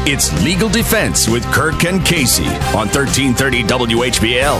It's Legal Defense with Kirk and Casey on 1330 WHBL.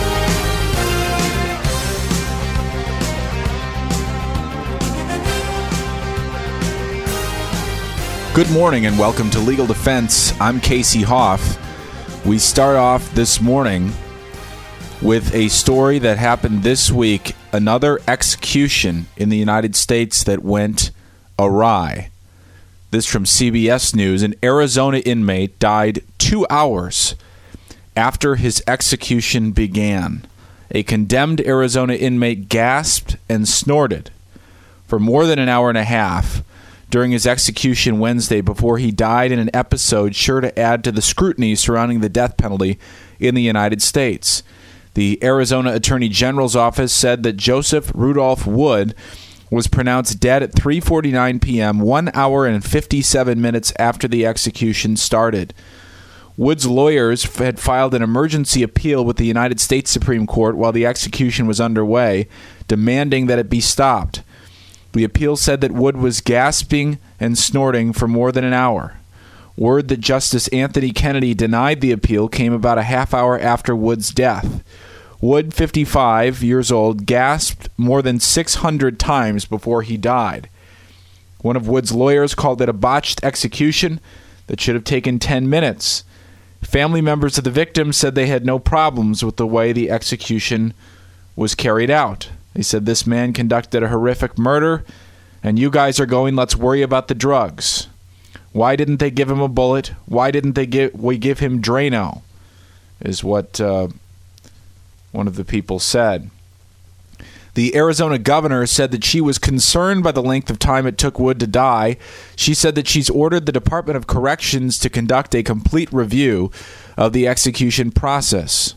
Good morning and welcome to Legal Defense. I'm Casey Hoff. We start off this morning with a story that happened this week, another execution in the United States that went awry. This from CBS News. An Arizona inmate died 2 hours after his execution began. A condemned Arizona inmate gasped and snorted for more than an hour and a half during his execution Wednesday before he died in an episode sure to add to the scrutiny surrounding the death penalty in the United States. The Arizona Attorney General's office said that Joseph Rudolph Wood was pronounced dead at 3:49 p.m., 1 hour and 57 minutes after the execution started. Wood's lawyers had filed an emergency appeal with the United States Supreme Court while the execution was underway, demanding that it be stopped. The appeal said that Wood was gasping and snorting for more than an hour. Word that Justice Anthony Kennedy denied the appeal came about a half hour after Wood's death. Wood, 55 years old, gasped more than 600 times before he died. One of Wood's lawyers called it a botched execution that should have taken 10 minutes. Family members of the victim said they had no problems with the way the execution was carried out. They said this man conducted a horrific murder, and you guys are going, let's worry about the drugs. Why didn't they give him a bullet? Why didn't we give him Drano? Is what one of the people said. The Arizona governor said that she was concerned by the length of time it took Wood to die. She said that she's ordered the Department of Corrections to conduct a complete review of the execution process.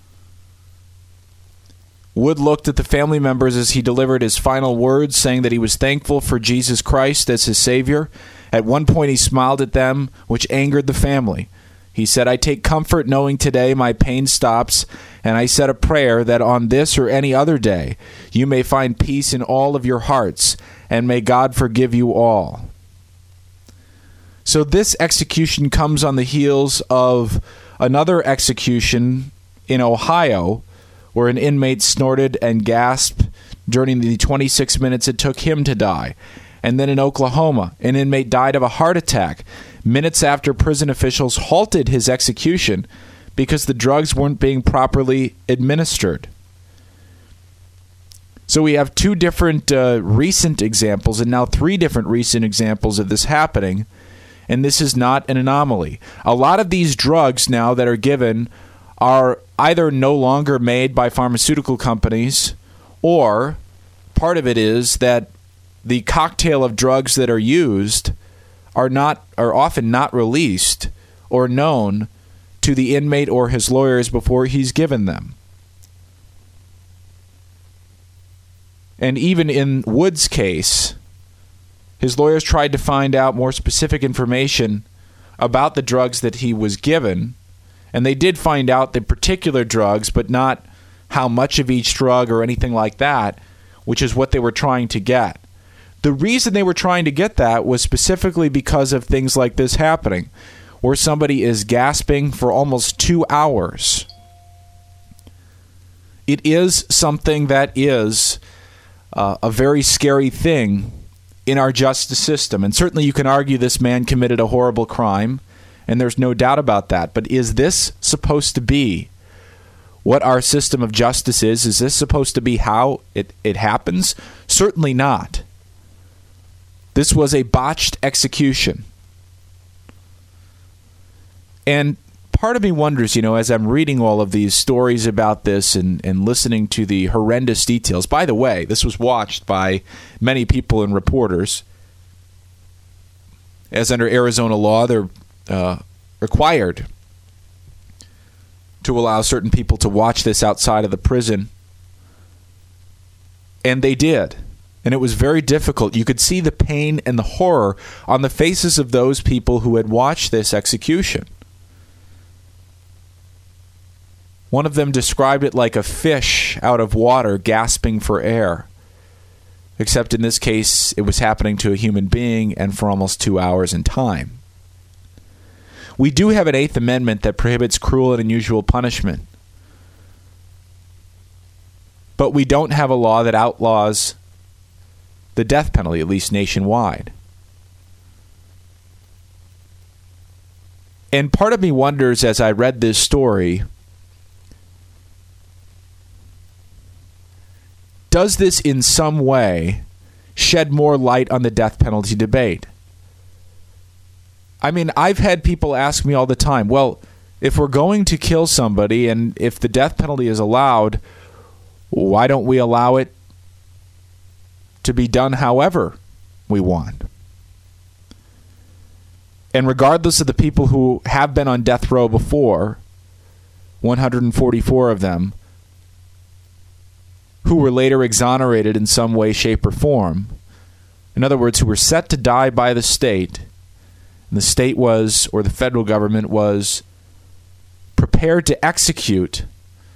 Wood looked at the family members as he delivered his final words, saying that he was thankful for Jesus Christ as his Savior. At one point, he smiled at them, which angered the family. He said, I take comfort knowing today my pain stops, and I said a prayer that on this or any other day you may find peace in all of your hearts, and may God forgive you all. So this execution comes on the heels of another execution in Ohio, where an inmate snorted and gasped during the 26 minutes it took him to die. And then in Oklahoma, an inmate died of a heart attack minutes after prison officials halted his execution because the drugs weren't being properly administered. So we have two different recent examples, and now three different recent examples of this happening, and this is not an anomaly. A lot of these drugs now that are given are either no longer made by pharmaceutical companies, or part of it is that the cocktail of drugs that are used are often not released or known to the inmate or his lawyers before he's given them. And even in Wood's case, his lawyers tried to find out more specific information about the drugs that he was given, and they did find out the particular drugs, but not how much of each drug or anything like that, which is what they were trying to get. The reason they were trying to get that was specifically because of things like this happening, where somebody is gasping for almost 2 hours. It is something that is a very scary thing in our justice system. And certainly you can argue this man committed a horrible crime, and there's no doubt about that. But is this supposed to be what our system of justice is? Is this supposed to be how it happens? Certainly not. This was a botched execution. And part of me wonders, as I'm reading all of these stories about this and listening to the horrendous details. By the way, this was watched by many people and reporters. As under Arizona law, they're required to allow certain people to watch this outside of the prison. And they did. And it was very difficult. You could see the pain and the horror on the faces of those people who had watched this execution. One of them described it like a fish out of water gasping for air. Except in this case, it was happening to a human being and for almost 2 hours in time. We do have an Eighth Amendment that prohibits cruel and unusual punishment. But we don't have a law that outlaws the death penalty, at least nationwide. And part of me wonders, as I read this story, does this in some way shed more light on the death penalty debate? I mean, I've had people ask me all the time, well, if we're going to kill somebody and if the death penalty is allowed, why don't we allow it to be done however we want? And regardless of the people who have been on death row before, 144 of them, who were later exonerated in some way, shape, or form, in other words, who were set to die by the state, and the state was, or the federal government was, prepared to execute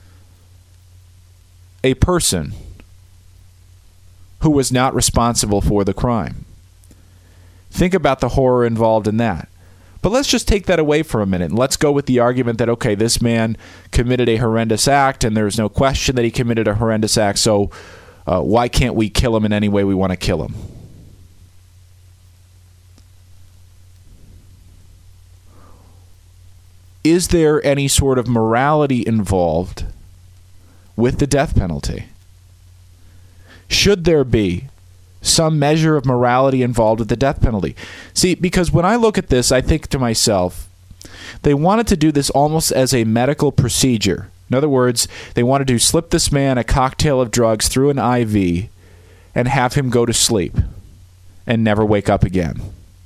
a person who was not responsible for the crime. Think about the horror involved in that. But let's just take that away for a minute, and let's go with the argument that, okay, this man committed a horrendous act, and there's no question that he committed a horrendous act, so why can't we kill him in any way we want to kill him? Is there any sort of morality involved with the death penalty? Should there be some measure of morality involved with the death penalty? See, because when I look at this, I think to myself, they wanted to do this almost as a medical procedure. In other words, they wanted to slip this man a cocktail of drugs through an IV and have him go to sleep and never wake up again.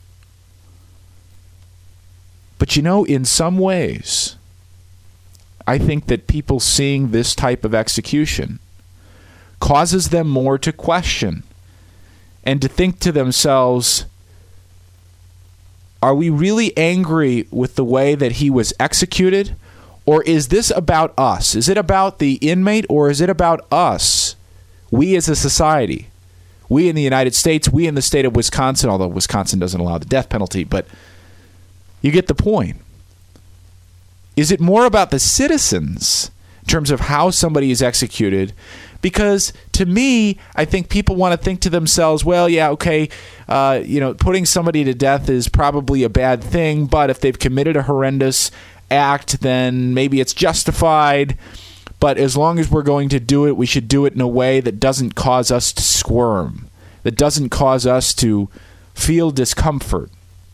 But in some ways, I think that people seeing this type of execution causes them more to question and to think to themselves, are we really angry with the way that he was executed? Or is this about us? Is it about the inmate, or is it about us? We as a society. We in the United States, we in the state of Wisconsin, although Wisconsin doesn't allow the death penalty, but you get the point. Is it more about the citizens in terms of how somebody is executed? Because to me, I think people want to think to themselves, well, yeah, okay, putting somebody to death is probably a bad thing, but if they've committed a horrendous act, then maybe it's justified. But as long as we're going to do it, we should do it in a way that doesn't cause us to squirm, that doesn't cause us to feel discomfort.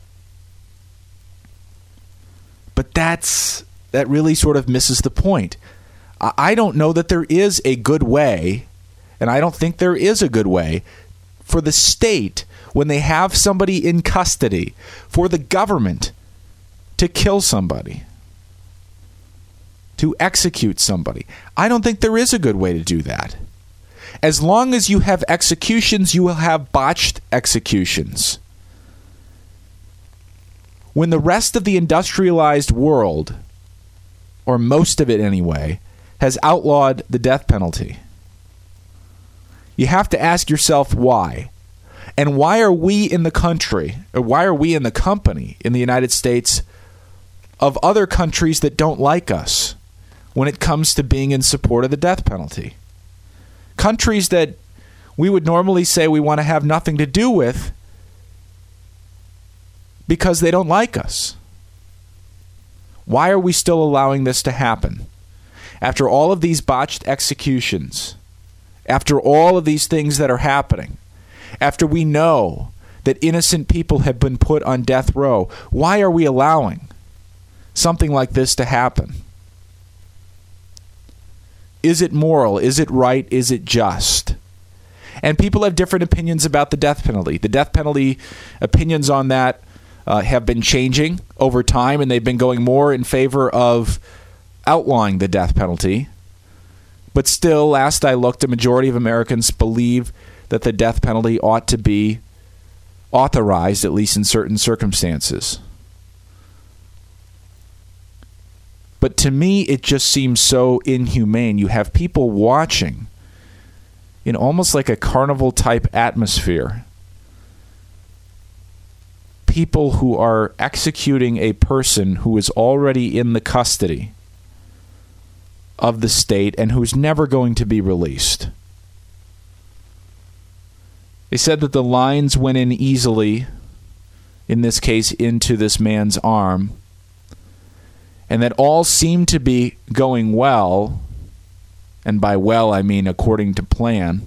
But that really sort of misses the point. I don't know that there is a good way, and I don't think there is a good way for the state, when they have somebody in custody, for the government to kill somebody, to execute somebody. I don't think there is a good way to do that. As long as you have executions, you will have botched executions. When the rest of the industrialized world, or most of it anyway, has outlawed the death penalty, you have to ask yourself why. And why are we in the country, or why are we in the company in the United States of other countries that don't like us when it comes to being in support of the death penalty? Countries that we would normally say we want to have nothing to do with because they don't like us. Why are we still allowing this to happen? After all of these botched executions, after all of these things that are happening, after we know that innocent people have been put on death row, why are we allowing something like this to happen? Is it moral? Is it right? Is it just? And people have different opinions about the death penalty. The death penalty opinions on that have been changing over time, and they've been going more in favor of outlawing the death penalty. But still, last I looked, a majority of Americans believe that the death penalty ought to be authorized, at least in certain circumstances. But to me, it just seems so inhumane. You have people watching in almost like a carnival-type atmosphere. people who are executing a person who is already in the custody of the state and who's never going to be released. They said that the lines went in easily, in this case, into this man's arm, and that all seemed to be going well, and by well I mean according to plan,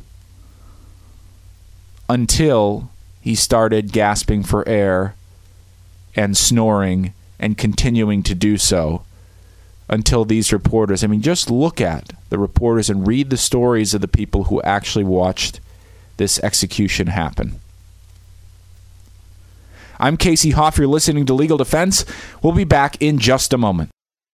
until he started gasping for air and snoring and continuing to do so until these reporters, just look at the reporters and read the stories of the people who actually watched this execution happen. I'm Casey Hoff. You're listening to Legal Defense. We'll be back in just a moment.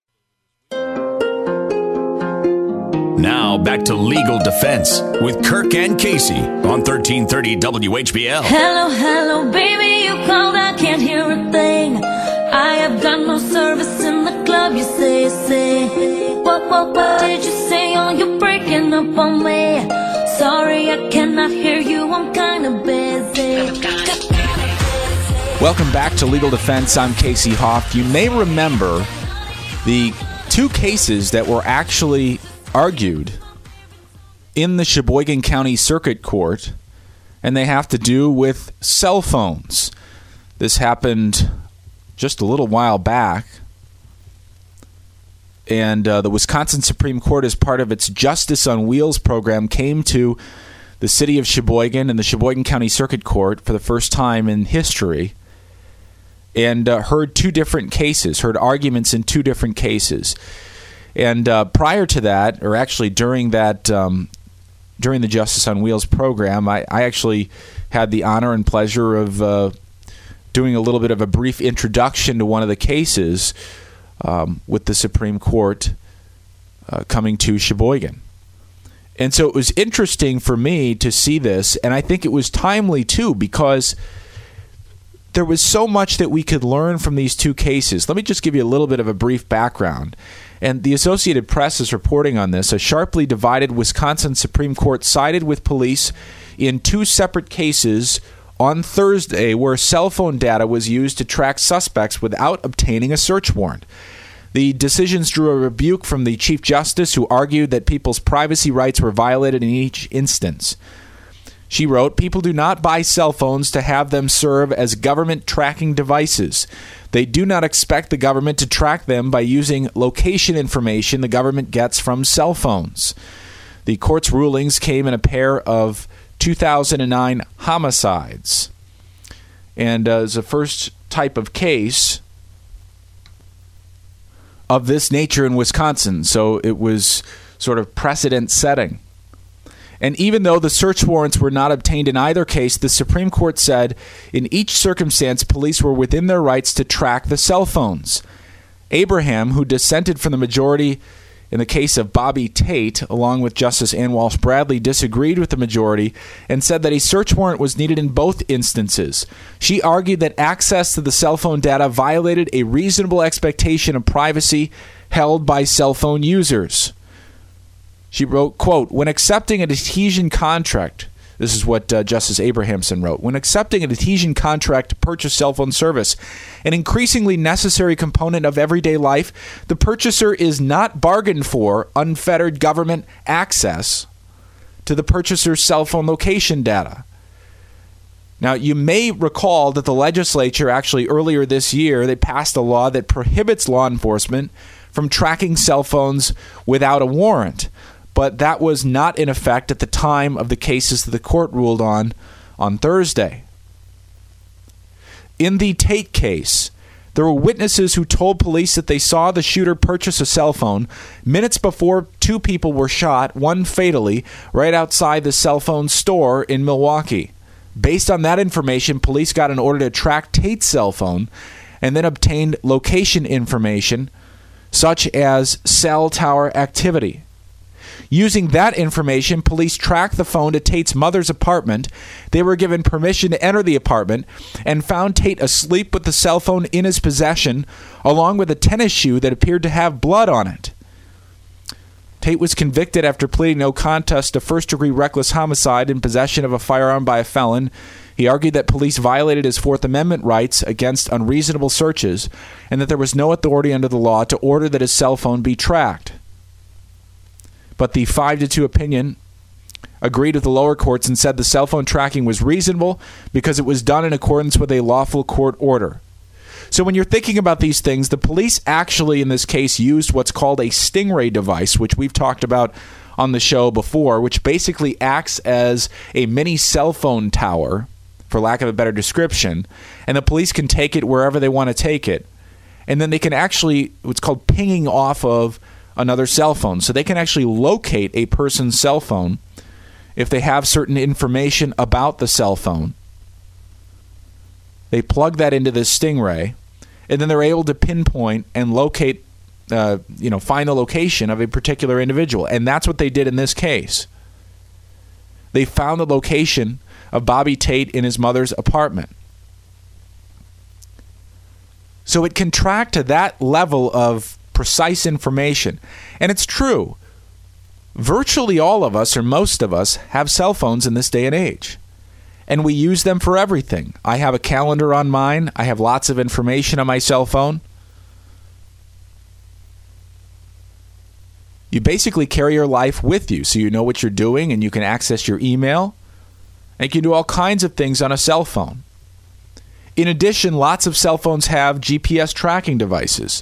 Now back to Legal Defense with Kirk and Casey on 1330 WHBL. Hello, baby, you called, I can't hear a thing. I have got no service in the club, you say. What did you say? Oh, you're breaking up on me. Sorry, I cannot hear you, I'm kinda busy. Welcome back to Legal Defense. I'm Casey Hoff. You may remember the two cases that were actually argued in the Sheboygan County Circuit Court, and they have to do with cell phones. This happened just a little while back, and the Wisconsin Supreme Court, as part of its Justice on Wheels program, came to the city of Sheboygan and the Sheboygan County Circuit Court for the first time in history and heard two different cases, heard arguments in two different cases. And prior to that, or actually during that, during the Justice on Wheels program, I actually had the honor and pleasure of doing a little bit of a brief introduction to one of the cases with the Supreme Court coming to Sheboygan. And so it was interesting for me to see this, and I think it was timely too, because there was so much that we could learn from these two cases. Let me just give you a little bit of a brief background. And the Associated Press is reporting on this. A sharply divided Wisconsin Supreme Court sided with police in two separate cases on Thursday where cell phone data was used to track suspects without obtaining a search warrant. The decisions drew a rebuke from the Chief Justice, who argued that people's privacy rights were violated in each instance. She wrote, "People do not buy cell phones to have them serve as government tracking devices. They do not expect the government to track them by using location information the government gets from cell phones." The court's rulings came in a pair of 2009 homicides. And as the first type of case of this nature in Wisconsin, so it was sort of precedent setting. And even though the search warrants were not obtained in either case, the Supreme Court said in each circumstance, police were within their rights to track the cell phones. Abraham, who dissented from the majority in the case of Bobby Tate, along with Justice Ann Walsh Bradley, disagreed with the majority and said that a search warrant was needed in both instances. She argued that access to the cell phone data violated a reasonable expectation of privacy held by cell phone users. She wrote, quote, "When accepting a adhesion contract," this is what Justice Abrahamson wrote, "when accepting an adhesion contract to purchase cell phone service, an increasingly necessary component of everyday life, the purchaser is not bargained for unfettered government access to the purchaser's cell phone location data." Now, you may recall that the legislature actually earlier this year, they passed a law that prohibits law enforcement from tracking cell phones without a warrant. But that was not in effect at the time of the cases that the court ruled on Thursday. In the Tate case, there were witnesses who told police that they saw the shooter purchase a cell phone minutes before two people were shot, one fatally, right outside the cell phone store in Milwaukee. Based on that information, police got an order to track Tate's cell phone and then obtained location information such as cell tower activity. Using that information, police tracked the phone to Tate's mother's apartment. They were given permission to enter the apartment and found Tate asleep with the cell phone in his possession, along with a tennis shoe that appeared to have blood on it. Tate was convicted after pleading no contest to first-degree reckless homicide in possession of a firearm by a felon He argued that police violated his Fourth Amendment rights against unreasonable searches and that there was no authority under the law to order that his cell phone be tracked. But the 5-2 opinion agreed with the lower courts and said the cell phone tracking was reasonable because it was done in accordance with a lawful court order. So when you're thinking about these things, the police actually in this case used what's called a Stingray device, which we've talked about on the show before, which basically acts as a mini cell phone tower, for lack of a better description, and the police can take it wherever they want to take it. And then they can actually, what's called pinging off of another cell phone. So they can actually locate a person's cell phone if they have certain information about the cell phone. They plug that into this Stingray, and then they're able to pinpoint and locate, find the location of a particular individual. And that's what they did in this case. They found the location of Bobby Tate in his mother's apartment. So it can track to that level of precise information. And it's true. Virtually all of us, or most of us, have cell phones in this day and age. And we use them for everything. I have a calendar on mine. I have lots of information on my cell phone. You basically carry your life with you, so you know what you're doing, and you can access your email. And you can do all kinds of things on a cell phone. In addition, lots of cell phones have GPS tracking devices.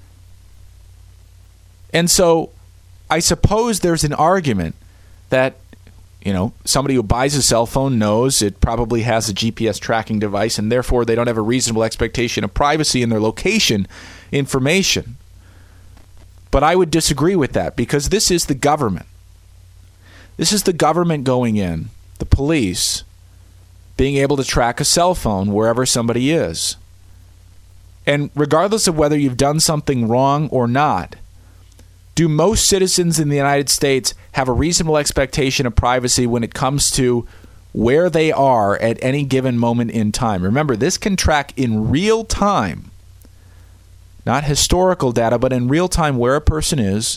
And so I suppose there's an argument that, somebody who buys a cell phone knows it probably has a GPS tracking device, and therefore they don't have a reasonable expectation of privacy in their location information. But I would disagree with that, because this is the government. This is the government going in, the police, being able to track a cell phone wherever somebody is. And regardless of whether you've done something wrong or not, do most citizens in the United States have a reasonable expectation of privacy when it comes to where they are at any given moment in time? Remember, this can track in real time, not historical data, but in real time where a person is,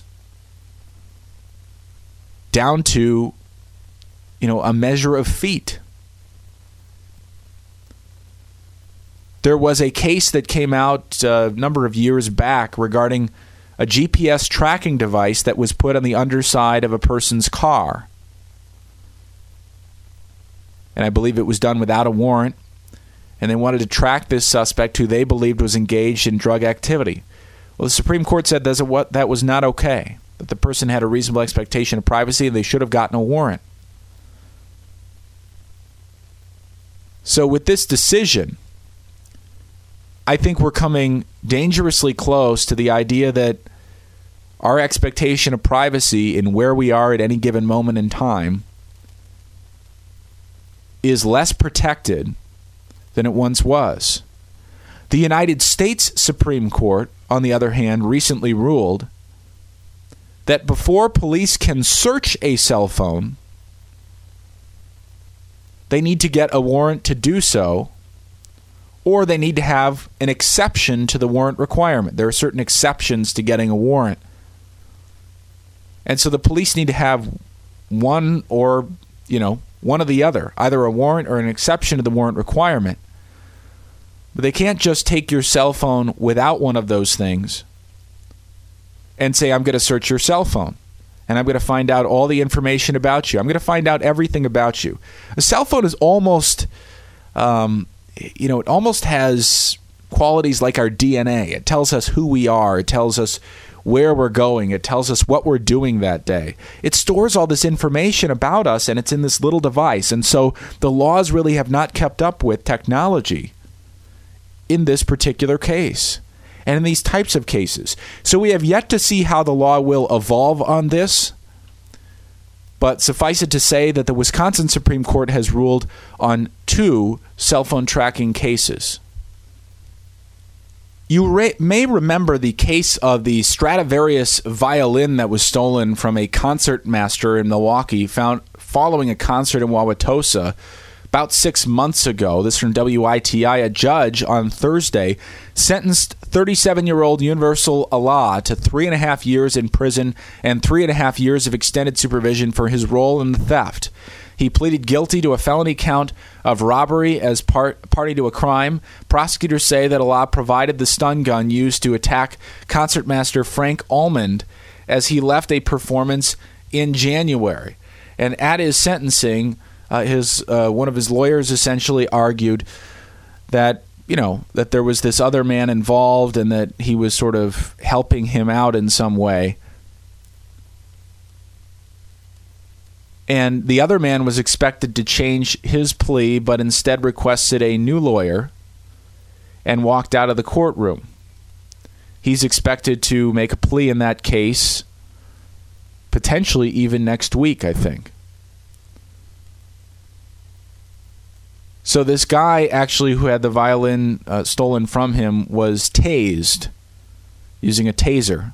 down to, a measure of feet. There was a case that came out a number of years back regarding a GPS tracking device that was put on the underside of a person's car. And I believe it was done without a warrant. And they wanted to track this suspect who they believed was engaged in drug activity. Well, the Supreme Court said that was not okay, that the person had a reasonable expectation of privacy and they should have gotten a warrant. So with this decision, I think we're coming dangerously close to the idea that our expectation of privacy in where we are at any given moment in time is less protected than it once was. The United States Supreme Court, on the other hand, recently ruled that before police can search a cell phone, they need to get a warrant to do so, or they need to have an exception to the warrant requirement. There are certain exceptions to getting a warrant. And so the police need to have one or, one or the other, either a warrant or an exception to the warrant requirement. But they can't just take your cell phone without one of those things and say, I'm going to search your cell phone and I'm going to find out all the information about you. I'm going to find out everything about you. A cell phone is almost... it almost has qualities like our DNA. It tells us who we are. It tells us where we're going. It tells us what we're doing that day. It stores all this information about us, and it's in this little device. And so the laws really have not kept up with technology in this particular case and in these types of cases. So we have yet to see how the law will evolve on this. But suffice it to say that the Wisconsin Supreme Court has ruled on 2 cell phone tracking cases. You may remember the case of the Stradivarius violin that was stolen from a concert master in Milwaukee found following a concert in Wauwatosa about 6 months ago. This from WITI. A judge on Thursday sentenced 37-year-old Universal Allah to 3.5 years in prison and 3.5 years of extended supervision for his role in the theft. He pleaded guilty to a felony count of robbery as party to a crime. Prosecutors say that Allah provided the stun gun used to attack concertmaster Frank Almond as he left a performance in January. And at his sentencing, one of his lawyers essentially argued that that there was this other man involved and that he was sort of helping him out in some way. And the other man was expected to change his plea, but instead requested a new lawyer and walked out of the courtroom. He's expected to make a plea in that case, potentially even next week, I think. So this guy, actually, who had the violin stolen from him, was tased using a taser.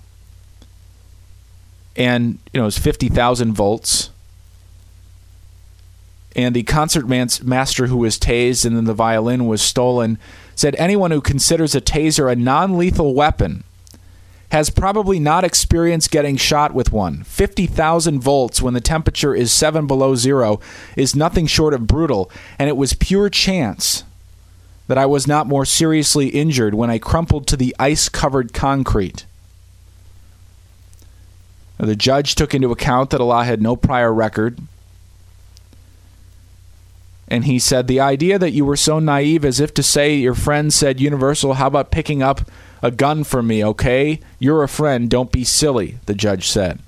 And, it was 50,000 volts. And the concert master who was tased and then the violin was stolen said anyone who considers a taser a non-lethal weapon has probably not experienced getting shot with one. 50,000 volts when the temperature is 7 below zero is nothing short of brutal, and it was pure chance that I was not more seriously injured when I crumpled to the ice-covered concrete. Now, the judge took into account that Allah had no prior record. And he said, the idea that you were so naive as if to say your friend said, Universal, how about picking up a gun for me, okay? You're a friend, don't be silly, the judge said.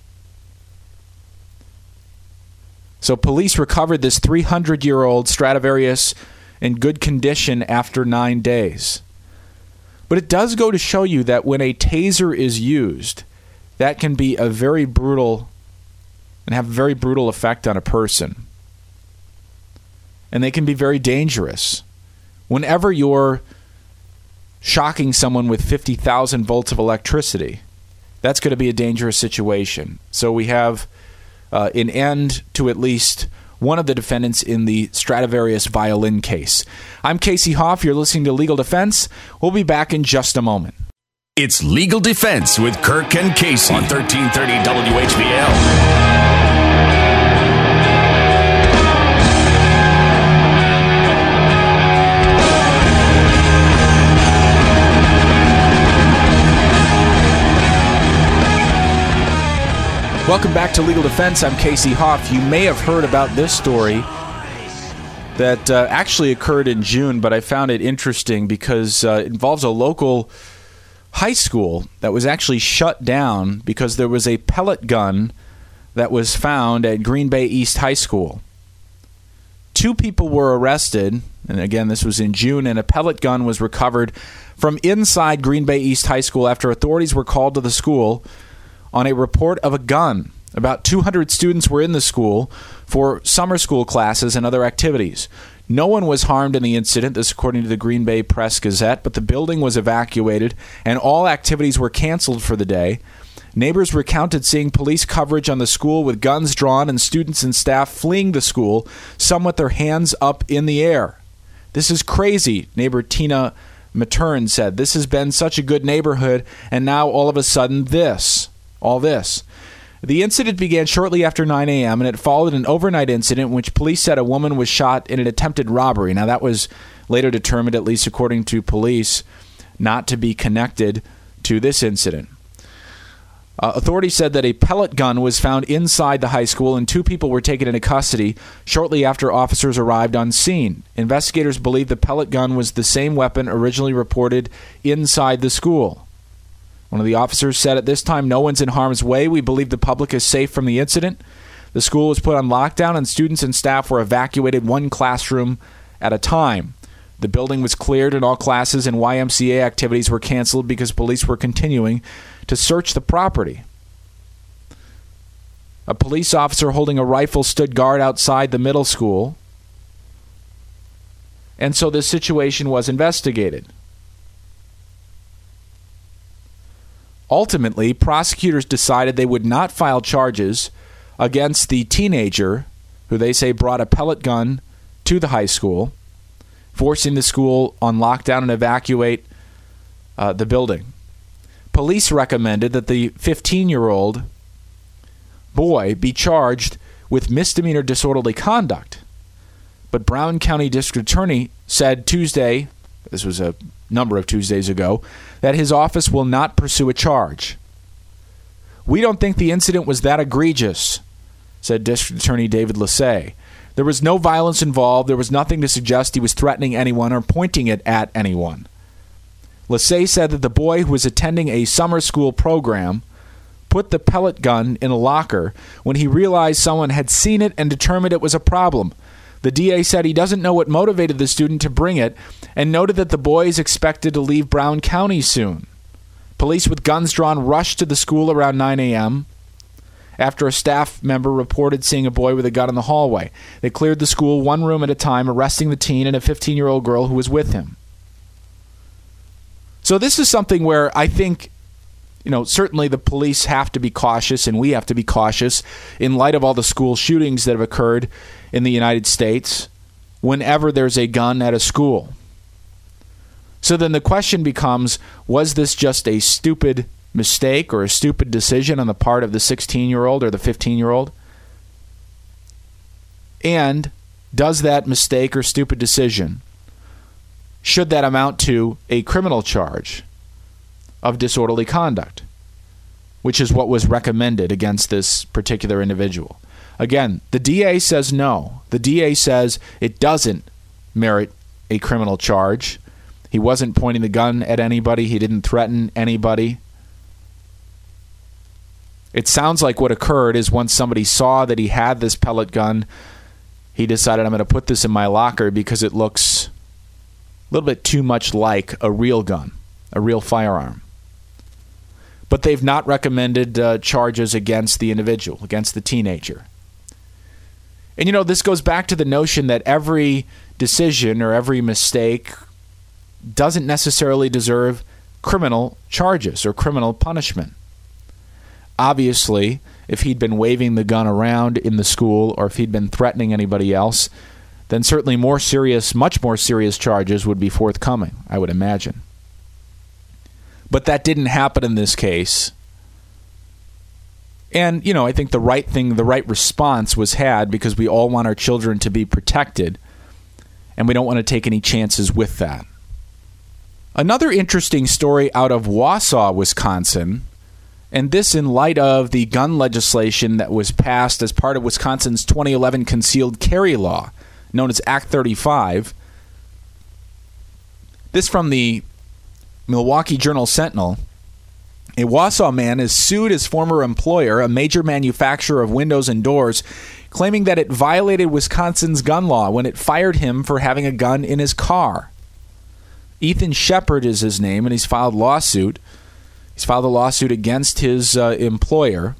So police recovered this 300-year-old Stradivarius in good condition after 9 days. But it does go to show you that when a taser is used, that can be a very brutal and have a very brutal effect on a person. And they can be very dangerous. Whenever you're shocking someone with 50,000 volts of electricity, that's going to be a dangerous situation. So we have an end to at least one of the defendants in the Stradivarius violin case. I'm Casey Hoff. You're listening to Legal Defense. We'll be back in just a moment. It's Legal Defense with Kirk and Casey on 1330 WHBL. Welcome back to Legal Defense. I'm Casey Hoff. You may have heard about this story that actually occurred in June, but I found it interesting because it involves a local high school that was actually shut down because there was a pellet gun that was found at Green Bay East High School. 2 people were arrested, and again, this was in June, and a pellet gun was recovered from inside Green Bay East High School after authorities were called to the school on a report of a gun. About 200 students were in the school for summer school classes and other activities. No one was harmed in the incident, this according to the Green Bay Press-Gazette, but the building was evacuated and all activities were canceled for the day. Neighbors recounted seeing police coverage on the school with guns drawn and students and staff fleeing the school, some with their hands up in the air. This is crazy, neighbor Tina Matern said. This has been such a good neighborhood, and now all of a sudden all this. The incident began shortly after 9 a.m., and it followed an overnight incident in which police said a woman was shot in an attempted robbery. Now, that was later determined, at least according to police, not to be connected to this incident. Authorities said that a pellet gun was found inside the high school, and 2 people were taken into custody shortly after officers arrived on scene. Investigators believe the pellet gun was the same weapon originally reported inside the school. One of the officers said, at this time, no one's in harm's way. We believe the public is safe from the incident. The school was put on lockdown, and students and staff were evacuated one classroom at a time. The building was cleared, and all classes and YMCA activities were canceled because police were continuing to search the property. A police officer holding a rifle stood guard outside the middle school, and so this situation was investigated. Ultimately, prosecutors decided they would not file charges against the teenager who they say brought a pellet gun to the high school, forcing the school on lockdown and evacuate the building. Police recommended that the 15-year-old boy be charged with misdemeanor disorderly conduct. But Brown County District Attorney said Tuesday, this was a number of Tuesdays ago, that his office will not pursue a charge. We don't think the incident was that egregious, said District Attorney David Lassay. There was no violence involved. There was nothing to suggest he was threatening anyone or pointing it at anyone. Lassay said that the boy who was attending a summer school program put the pellet gun in a locker when he realized someone had seen it and determined it was a problem. The DA said he doesn't know what motivated the student to bring it and noted that the boy is expected to leave Brown County soon. Police with guns drawn rushed to the school around 9 a.m. after a staff member reported seeing a boy with a gun in the hallway. They cleared the school one room at a time, arresting the teen and a 15-year-old girl who was with him. So this is something where I think, certainly the police have to be cautious, and we have to be cautious in light of all the school shootings that have occurred in the United States whenever there's a gun at a school. So then the question becomes, was this just a stupid mistake or a stupid decision on the part of the 16-year-old or the 15-year-old? And does that mistake or stupid decision, should that amount to a criminal charge of disorderly conduct, which is what was recommended against this particular individual? Again, the DA says no. The DA says it doesn't merit a criminal charge. He wasn't pointing the gun at anybody. He didn't threaten anybody. It sounds like what occurred is once somebody saw that he had this pellet gun, he decided, I'm going to put this in my locker because it looks a little bit too much like a real gun, a real firearm. But they've not recommended charges against the individual, against the teenager. And, this goes back to the notion that every decision or every mistake doesn't necessarily deserve criminal charges or criminal punishment. Obviously, if he'd been waving the gun around in the school or if he'd been threatening anybody else, then certainly much more serious charges would be forthcoming, I would imagine. But that didn't happen in this case. And, I think the right response was had because we all want our children to be protected, and we don't want to take any chances with that. Another interesting story out of Wausau, Wisconsin, and this in light of the gun legislation that was passed as part of Wisconsin's 2011 concealed carry law, known as Act 35. This from the Milwaukee Journal-Sentinel. A Wausau man has sued his former employer, a major manufacturer of windows and doors, claiming that it violated Wisconsin's gun law when it fired him for having a gun in his car. Ethan Shepard is his name, and he's filed a lawsuit. He's filed a lawsuit against his employer.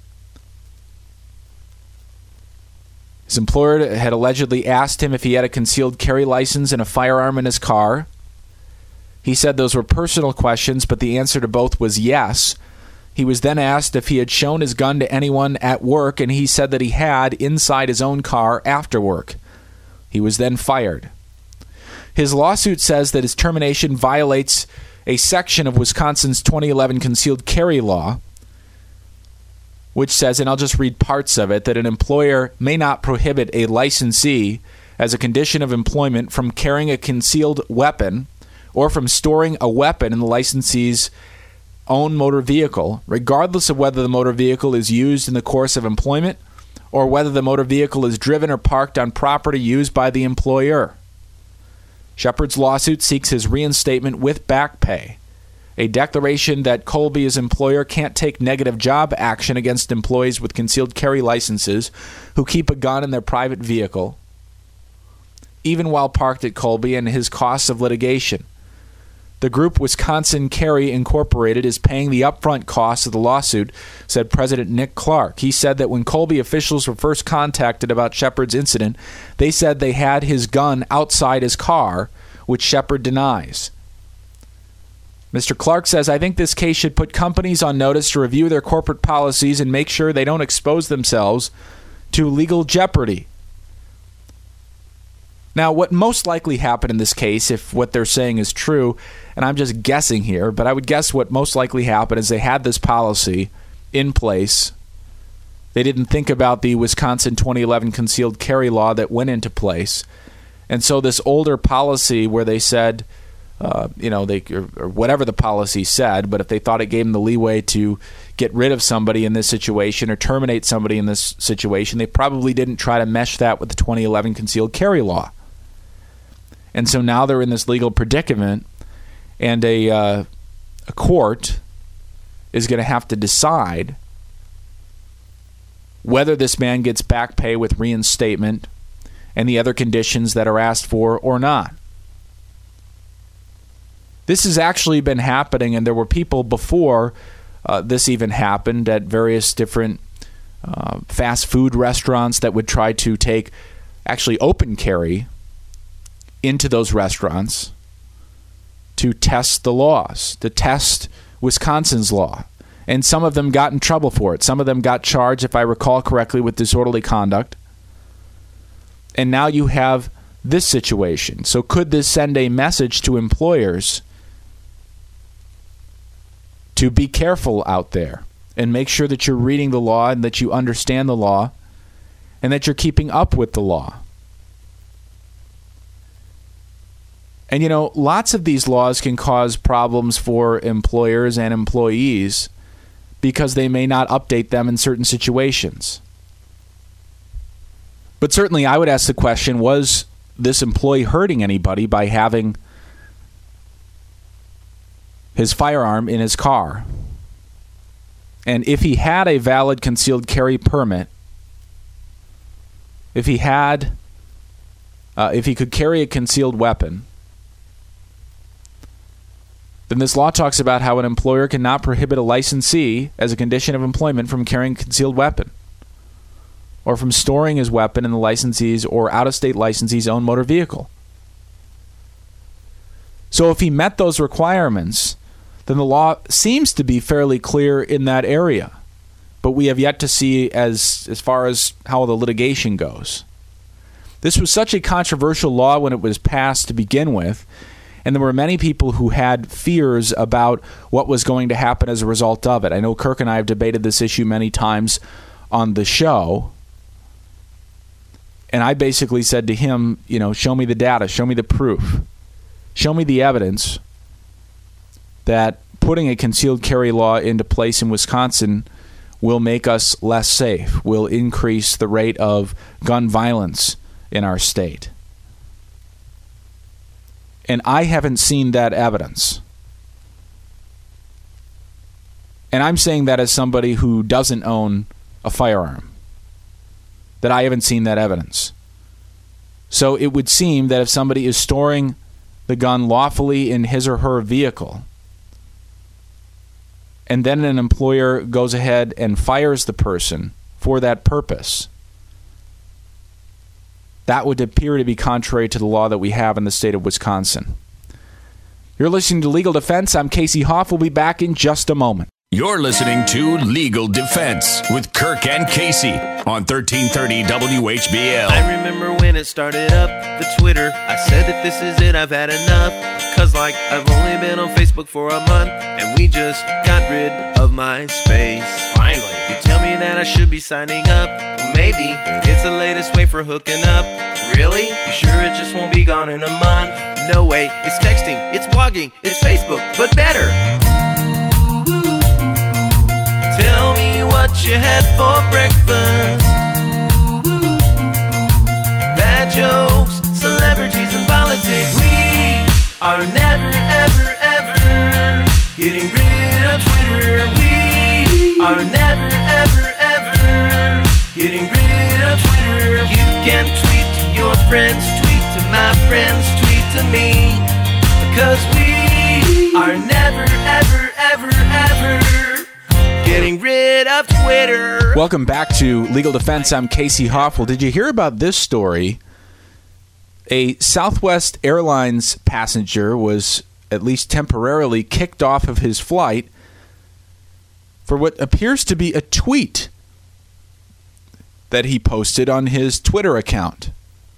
His employer had allegedly asked him if he had a concealed carry license and a firearm in his car. He said those were personal questions, but the answer to both was yes. He was then asked if he had shown his gun to anyone at work, and he said that he had inside his own car after work. He was then fired. His lawsuit says that his termination violates a section of Wisconsin's 2011 concealed carry law, which says, and I'll just read parts of it, that an employer may not prohibit a licensee as a condition of employment from carrying a concealed weapon or from storing a weapon in the licensee's own motor vehicle, regardless of whether the motor vehicle is used in the course of employment or whether the motor vehicle is driven or parked on property used by the employer. Shepard's lawsuit seeks his reinstatement with back pay, a declaration that Colby, his employer, can't take negative job action against employees with concealed carry licenses who keep a gun in their private vehicle, even while parked at Colby, and his costs of litigation. The group Wisconsin Carry Incorporated is paying the upfront costs of the lawsuit, said President Nick Clark. He said that when Colby officials were first contacted about Shepard's incident, they said they had his gun outside his car, which Shepard denies. Mr. Clark says, I think this case should put companies on notice to review their corporate policies and make sure they don't expose themselves to legal jeopardy. Now, what most likely happened in this case, if what they're saying is true, and I'm just guessing here, but I would guess what most likely happened is they had this policy in place They didn't think about the Wisconsin 2011 concealed carry law that went into place. And so this older policy where they said, or whatever the policy said, but if they thought it gave them the leeway to get rid of somebody in this situation or terminate somebody in this situation, they probably didn't try to mesh that with the 2011 concealed carry law. And so now they're in this legal predicament, and a court is going to have to decide whether this man gets back pay with reinstatement and the other conditions that are asked for or not. This has actually been happening, and there were people before this even happened at various different fast food restaurants that would try to take actually open carry into those restaurants to test the laws, to test Wisconsin's law. And some of them got in trouble for it. Some of them got charged, if I recall correctly, with disorderly conduct. And now you have this situation. So could this send a message to employers to be careful out there and make sure that you're reading the law and that you understand the law and that you're keeping up with the law? And, lots of these laws can cause problems for employers and employees because they may not update them in certain situations. But certainly I would ask the question, was this employee hurting anybody by having his firearm in his car? And if he had a valid concealed carry permit, if he could carry a concealed weapon, then this law talks about how an employer cannot prohibit a licensee as a condition of employment from carrying a concealed weapon or from storing his weapon in the licensee's or out-of-state licensee's own motor vehicle. So if he met those requirements, then the law seems to be fairly clear in that area. But we have yet to see as far as how the litigation goes. This was such a controversial law when it was passed to begin with, and there were many people who had fears about what was going to happen as a result of it. I know Kirk and I have debated this issue many times on the show. And I basically said to him, show me the data, show me the proof, show me the evidence that putting a concealed carry law into place in Wisconsin will make us less safe, will increase the rate of gun violence in our state. And I haven't seen that evidence. And I'm saying that as somebody who doesn't own a firearm, that I haven't seen that evidence. So it would seem that if somebody is storing the gun lawfully in his or her vehicle, and then an employer goes ahead and fires the person for that purpose, that would appear to be contrary to the law that we have in the state of Wisconsin. You're listening to Legal Defense. I'm Casey Hoff. We'll be back in just a moment. You're listening to Legal Defense with Kirk and Casey on 1330 WHBL. I remember when it started up, the Twitter. I said that this is it, I've had enough. Cause I've only been on Facebook for a month, and we just got rid of MySpace. Finally. You tell me that I should be signing up. Maybe it's the latest way for hooking up. Really? You sure it just won't be gone in a month? No way. It's texting, it's blogging, it's Facebook, but better. Tell me what you had for breakfast. Bad jokes, celebrities, and politics. We are never, ever, ever getting rid of Twitter. We are never, ever, ever getting rid of Twitter. You can tweet to your friends, tweet to my friends, tweet to me. Because we are never, ever, ever, ever getting rid of Twitter. Welcome back to Legal Defense. I'm Casey Hoff. Well, did you hear about this story? A Southwest Airlines passenger was at least temporarily kicked off of his flight for what appears to be a tweet that he posted on his Twitter account.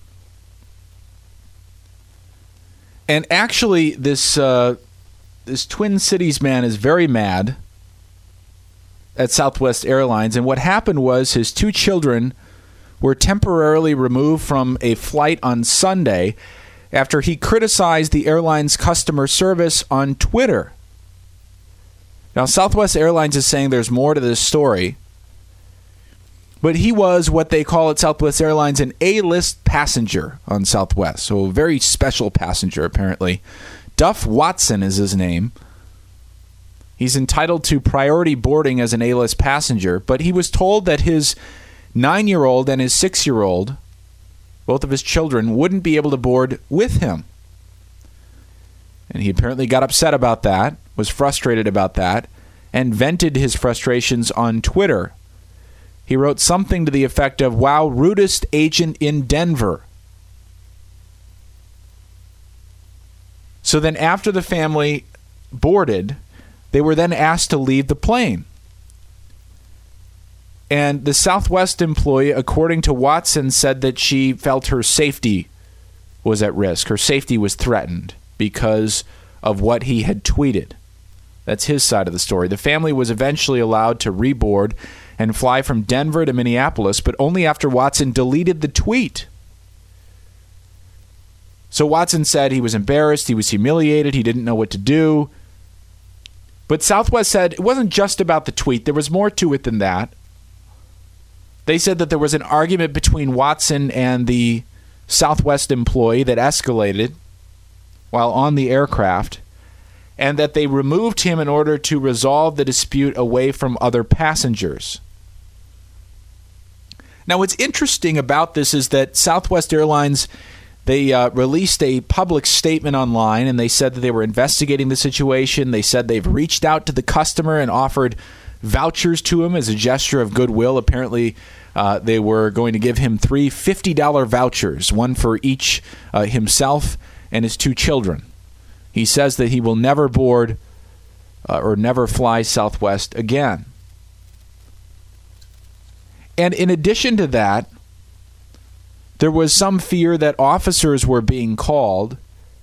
And actually, this Twin Cities man is very mad at Southwest Airlines. And what happened was his 2 children were temporarily removed from a flight on Sunday after he criticized the airline's customer service on Twitter. Now, Southwest Airlines is saying there's more to this story, but he was what they call at Southwest Airlines an A-list passenger on Southwest, so a very special passenger, apparently. Duff Watson is his name. He's entitled to priority boarding as an A-list passenger, but he was told that his 9-year-old and his 6-year-old, both of his children, wouldn't be able to board with him. And he apparently got upset about that, was frustrated about that, and vented his frustrations on Twitter. He wrote something to the effect of, "Wow, rudest agent in Denver." So then after the family boarded, they were then asked to leave the plane. And the Southwest employee, according to Watson, said that she felt her safety was at risk. Her safety was threatened because of what he had tweeted. That's his side of the story. The family was eventually allowed to reboard and fly from Denver to Minneapolis, but only after Watson deleted the tweet. So Watson said he was embarrassed, he was humiliated, he didn't know what to do. But Southwest said it wasn't just about the tweet. There was more to it than that. They said that there was an argument between Watson and the Southwest employee that escalated while on the aircraft, and that they removed him in order to resolve the dispute away from other passengers. Now, what's interesting about this is that Southwest Airlines, they released a public statement online, and they said that they were investigating the situation. They said they've reached out to the customer and offered vouchers to him as a gesture of goodwill. Apparently, they were going to give him 3 $50 vouchers, one for each himself and his 2 children. He says that he will never board or never fly Southwest again. And in addition to that, there was some fear that officers were being called.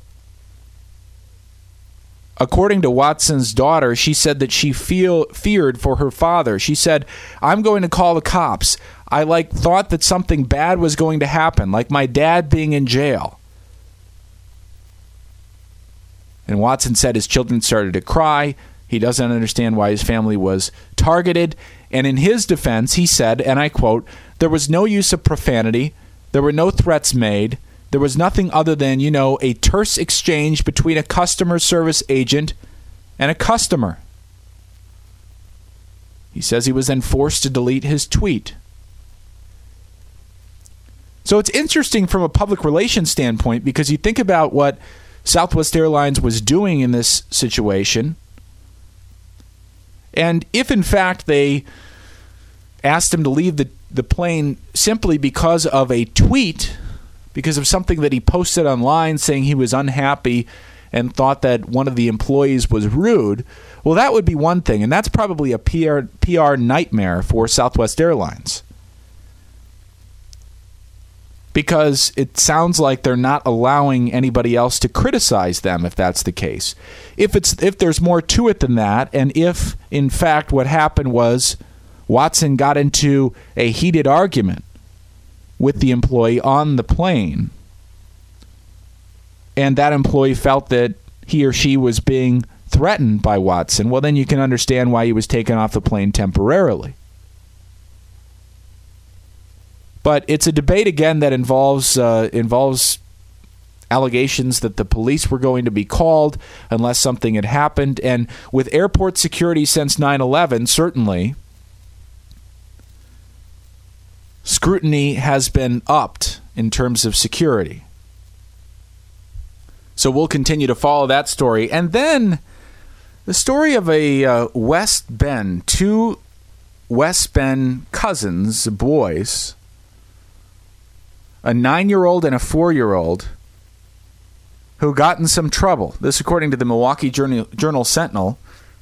According to Watson's daughter, she said that she feared for her father. She said, "I'm going to call the cops. I thought that something bad was going to happen, like my dad being in jail." And Watson said his children started to cry. He doesn't understand why his family was targeted. And in his defense, he said, and I quote, "There was no use of profanity. There were no threats made. There was nothing other than, a terse exchange between a customer service agent and a customer." He says he was then forced to delete his tweet. So it's interesting from a public relations standpoint, because you think about what Southwest Airlines was doing in this situation. And if, in fact, they asked him to leave the plane simply because of a tweet, because of something that he posted online saying he was unhappy and thought that one of the employees was rude, well, that would be one thing. And that's probably a PR nightmare for Southwest Airlines, because it sounds like they're not allowing anybody else to criticize them if that's the case. If there's more to it than that, and if, in fact, what happened was Watson got into a heated argument with the employee on the plane, and that employee felt that he or she was being threatened by Watson, well, then you can understand why he was taken off the plane temporarily. But it's a debate, again, that involves allegations that the police were going to be called unless something had happened. And with airport security since 9/11, certainly, scrutiny has been upped in terms of security. So we'll continue to follow that story. And then the story of a West Bend, 2 West Bend cousins, boys, a 9-year-old and a 4-year-old, who got in some trouble. This according to the Milwaukee Journal-Sentinel.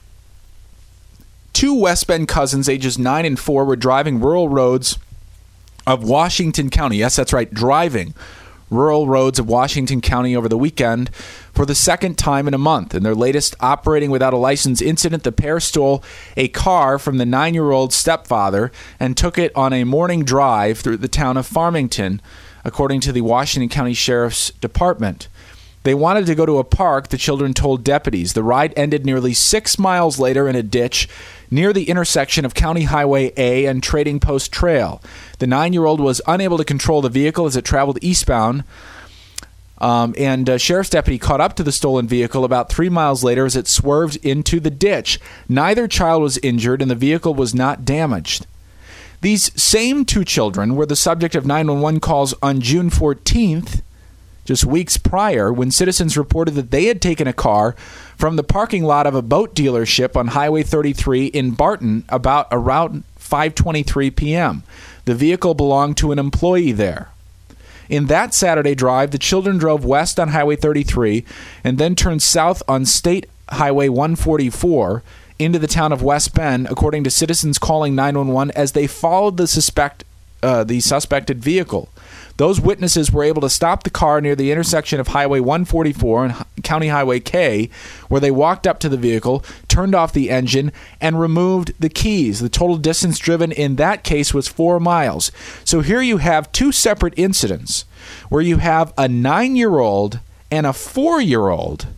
2 West Bend cousins, ages 9 and 4, were driving rural roads of Washington County. Yes, that's right, driving rural roads of Washington County over the weekend for the second time in a month. In their latest operating without a license incident, the pair stole a car from the 9-year-old stepfather and took it on a morning drive through the town of Farmington, according to the Washington County Sheriff's Department. They wanted to go to a park, the children told deputies. The ride ended nearly 6 miles later in a ditch near the intersection of County Highway A and Trading Post Trail. The 9-year-old was unable to control the vehicle as it traveled eastbound, and a sheriff's deputy caught up to the stolen vehicle about 3 miles later as it swerved into the ditch. Neither child was injured, and the vehicle was not damaged. These same 2 children were the subject of 911 calls on June 14th, just weeks prior, when citizens reported that they had taken a car from the parking lot of a boat dealership on Highway 33 in Barton about around 5:23 p.m. The vehicle belonged to an employee there. In that Saturday drive, the children drove west on Highway 33 and then turned south on State Highway 144 into the town of West Bend, according to citizens calling 911 as they followed the suspected vehicle. Those witnesses were able to stop the car near the intersection of Highway 144 and County Highway K, where they walked up to the vehicle, turned off the engine, and removed the keys. The total distance driven in that case was 4 miles. So here you have 2 separate incidents where you have a 9-year-old and a 4-year-old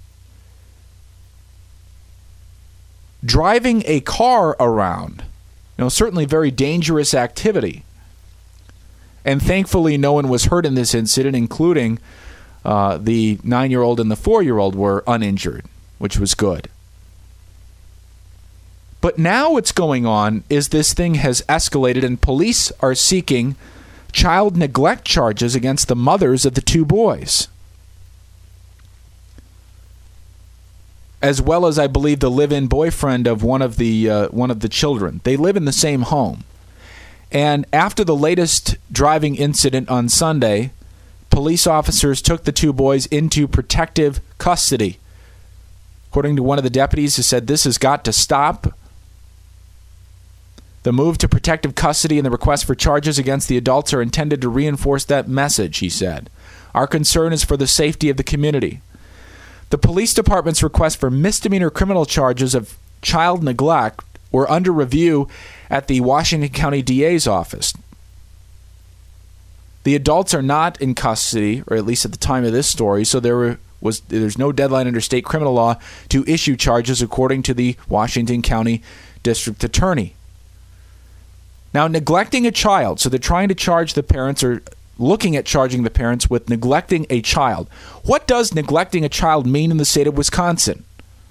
driving a car around. Certainly very dangerous activity. And thankfully, no one was hurt in this incident, including the 9-year-old and the 4-year-old were uninjured, which was good. But now what's going on is this thing has escalated, and police are seeking child neglect charges against the mothers of the 2 boys, as well as, I believe, the live-in boyfriend of one of the children. They live in the same home. And after the latest driving incident on Sunday, police officers took the 2 boys into protective custody. According to one of the deputies, who said this has got to stop. The move to protective custody and the request for charges against the adults are intended to reinforce that message, he said. Our concern is for the safety of the community. The police department's request for misdemeanor criminal charges of child neglect were under review at the Washington County DA's office. The adults are not in custody, or at least at the time of this story, so there's no deadline under state criminal law to issue charges, according to the Washington County District Attorney. Now, neglecting a child, so they're trying to charge the parents, or looking at charging the parents with neglecting a child. What does neglecting a child mean in the state of Wisconsin?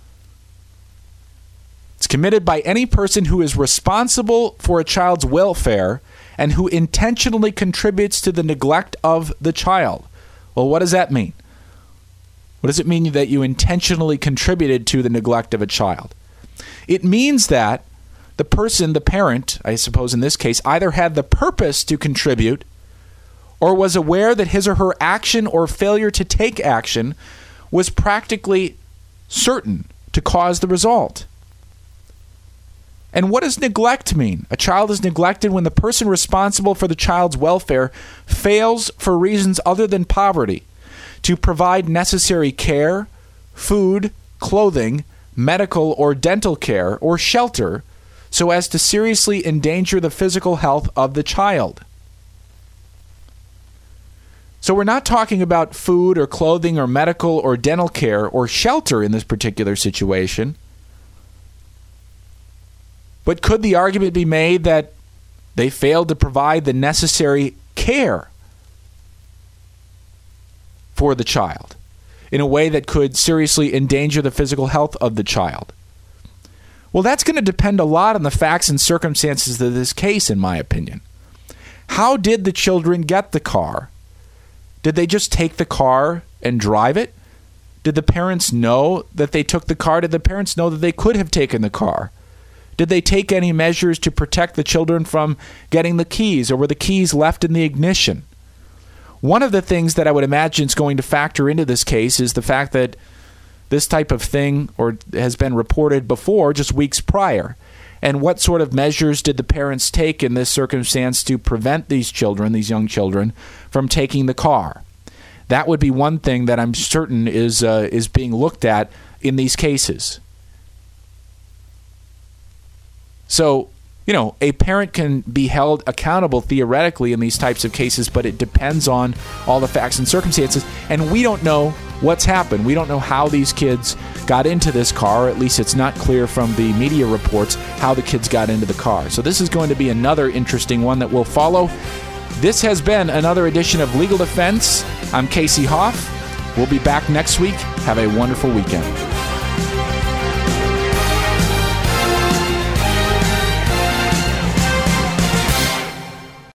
It's committed by any person who is responsible for a child's welfare and who intentionally contributes to the neglect of the child. Well, what does that mean? What does it mean that you intentionally contributed to the neglect of a child? It means that the person, the parent, I suppose in this case, either had the purpose to contribute or was aware that his or her action or failure to take action was practically certain to cause the result. And what does neglect mean? A child is neglected when the person responsible for the child's welfare fails, for reasons other than poverty, to provide necessary care, food, clothing, medical or dental care, or shelter, so as to seriously endanger the physical health of the child. So we're not talking about food or clothing or medical or dental care or shelter in this particular situation. But could the argument be made that they failed to provide the necessary care for the child in a way that could seriously endanger the physical health of the child? Well, that's going to depend a lot on the facts and circumstances of this case, in my opinion. How did the children get the car? Did they just take the car and drive it? Did the parents know that they took the car? Did the parents know that they could have taken the car? Did they take any measures to protect the children from getting the keys, or were the keys left in the ignition? One of the things that I would imagine is going to factor into this case is the fact that this type of thing has been reported before, just weeks prior. And what sort of measures did the parents take in this circumstance to prevent these children, these young children, from taking the car? That would be one thing that I'm certain is being looked at in these cases. So, a parent can be held accountable theoretically in these types of cases, but it depends on all the facts and circumstances. And we don't know what's happened. We don't know how these kids got into this car, or at least it's not clear from the media reports how the kids got into the car. So this is going to be another interesting one that we'll follow. This has been another edition of Legal Defense. I'm Casey Hoff. We'll be back next week. Have a wonderful weekend.